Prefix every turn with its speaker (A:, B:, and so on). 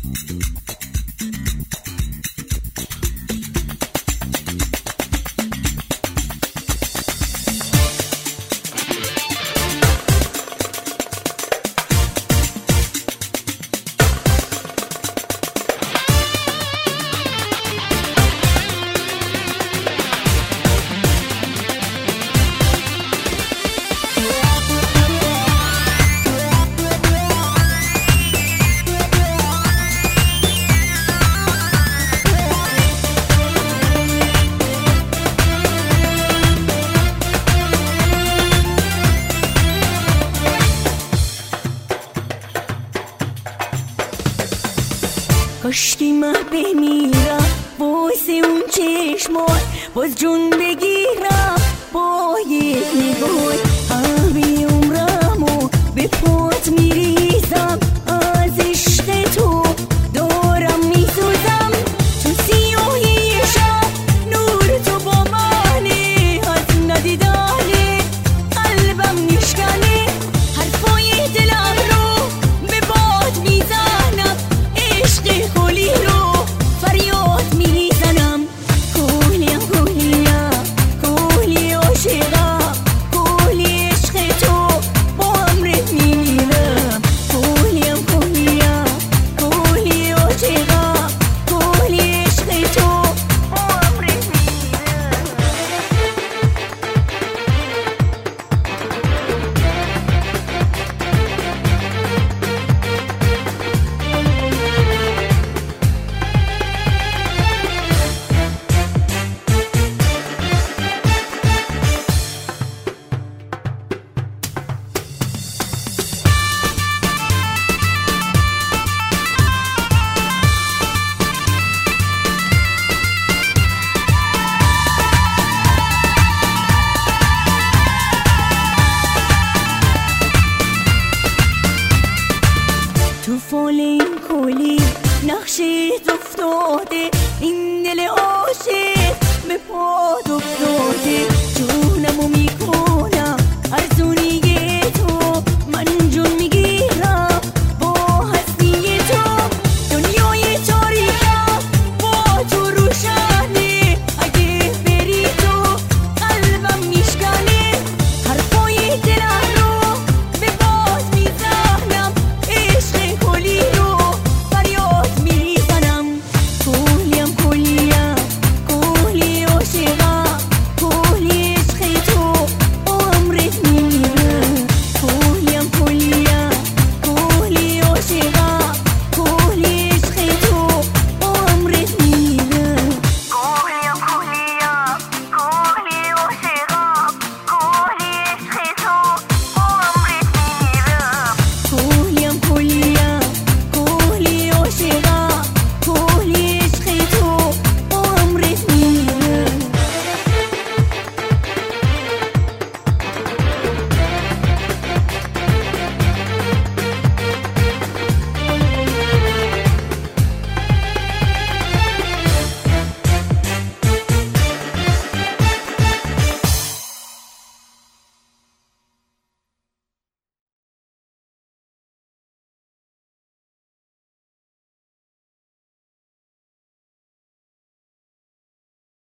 A: کاشکی مه بمیرم واسه اون چشمات باز جون بگیرم با یک نگاه همه عمرمو به پات میریزم از عشق تو دارم میسوزم تو سیاهی شب نور تو با منه از ندیدنه قلبم نشکنه حرفای دلم رو به باد میزنم عشق خولی رو فریاد میزنم کولیم کولی عاشقم کولی عشق تو با امرت میمیرم کولیم کولی عاشقم کولی عشق تو با امرت میمیرم تو فال این کلی نقشت افتاده این دل عاشق به پاد افتاده جونمو میکنم ارزونی